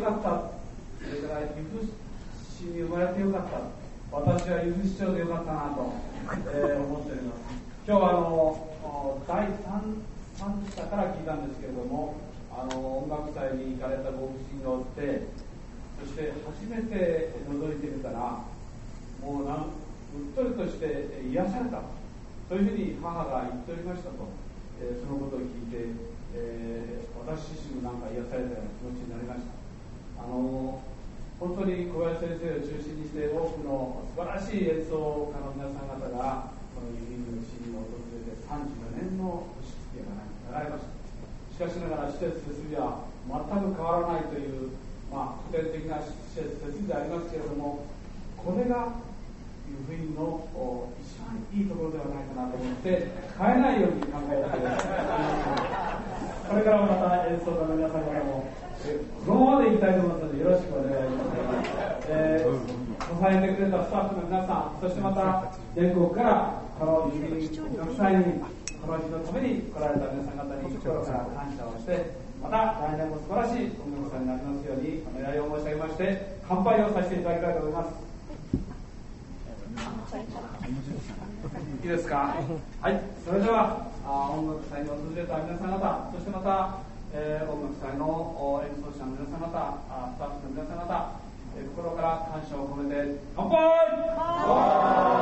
かった、それから由布市に生まれてよかった、私は由布市長でよかったなと、思っております。今日は第 3社から聞いたんですけれども、音楽祭に行かれたご婦人がおって、そして初めて覗いてみたら、もううっとりとして癒された、そういうふうに母が言っておりましたと、そのことを聞いて、私自身もなんか癒されたような気持ちになりました。本当に小林先生を中心にして多くの素晴らしい演奏家の皆さん方がこのユニークの地に訪れて34年の年月が流れました。しかしながら施設設備は全く変わらないという、古典的な施設設備でありますけれども、これが湯布院の一番いいところではないかなと思って変えないように考えています。これからもまた演奏家の皆さんからもこのままでいきたいと思いますのでよろしくお願いします。支えてくれたスタッフの皆さん、そしてまた全国からこの湯布院音楽祭にこの日のために来られた皆さん方に心から感謝をして、また来年も素晴らしい音楽祭になりますようにお願いを申し上げまして、乾杯をさせていただきたいと思います。いいですか。はい、それでは音楽祭に訪れた皆さん方、そしてまた、音楽祭の演奏者の皆さん方、スタッフの皆さん方、心から感謝を込めて乾杯。